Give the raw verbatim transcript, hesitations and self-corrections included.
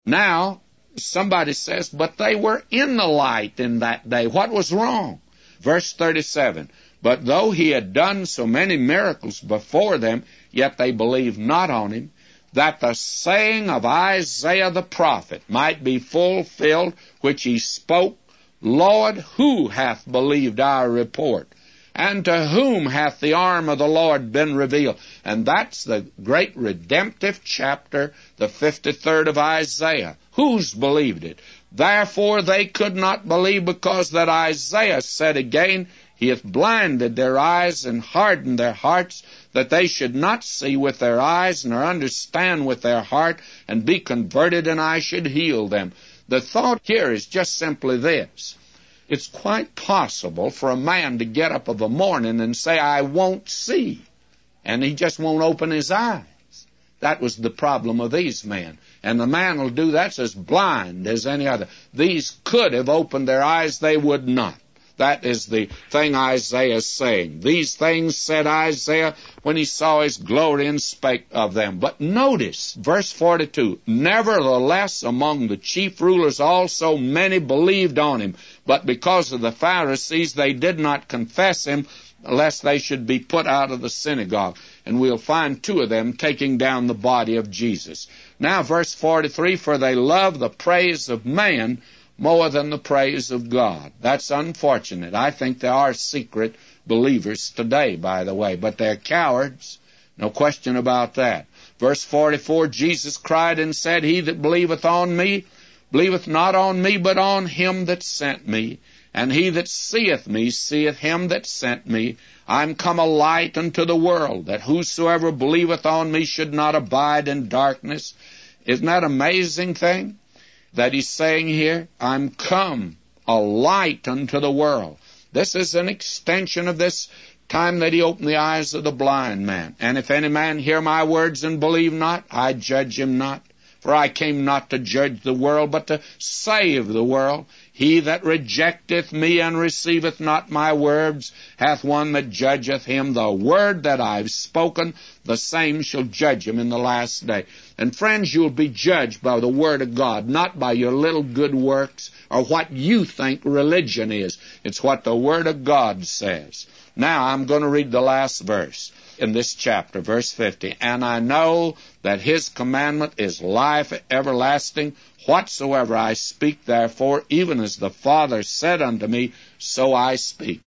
Now, somebody says, but they were in the light in that day. What was wrong? Verse thirty-seven, but though he had done so many miracles before them, yet they believed not on him, that the saying of Isaiah the prophet might be fulfilled, which he spoke, Lord, who hath believed our report? And to whom hath the arm of the Lord been revealed? And that's the great redemptive chapter, the fifty-third of Isaiah. Who's believed it? Therefore they could not believe, because that Isaiah said again, He hath blinded their eyes and hardened their hearts, that they should not see with their eyes, nor understand with their heart, and be converted, and I should heal them. The thought here is just simply this. It's quite possible for a man to get up of a morning and say, I won't see, and he just won't open his eyes. That was the problem of these men. And the man will do that's as blind as any other. These could have opened their eyes, they would not. That is the thing Isaiah is saying. These things said Isaiah when he saw his glory and spake of them. But notice, verse forty-two, nevertheless among the chief rulers also many believed on him, but because of the Pharisees they did not confess him, lest they should be put out of the synagogue. And we'll find two of them taking down the body of Jesus. Now verse forty-three, for they love the praise of man more than the praise of God. That's unfortunate. I think there are secret believers today, by the way, but they're cowards. No question about that. Verse forty-four, Jesus cried and said, He that believeth on me, believeth not on me, but on him that sent me. And he that seeth me, seeth him that sent me. I'm come a light unto the world, that whosoever believeth on me should not abide in darkness. Isn't that an amazing thing that he's saying here? I'm come a light unto the world. This is an extension of this time that he opened the eyes of the blind man. And if any man hear my words and believe not, I judge him not. For I came not to judge the world, but to save the world. He that rejecteth me and receiveth not my words hath one that judgeth him. The word that I've spoken, the same shall judge him in the last day. And friends, you'll be judged by the word of God, not by your little good works or what you think religion is. It's what the word of God says. Now I'm going to read the last verse in this chapter, verse fifty. And I know that his commandment is life everlasting. Whatsoever I speak, therefore, even as the Father said unto me, so I speak.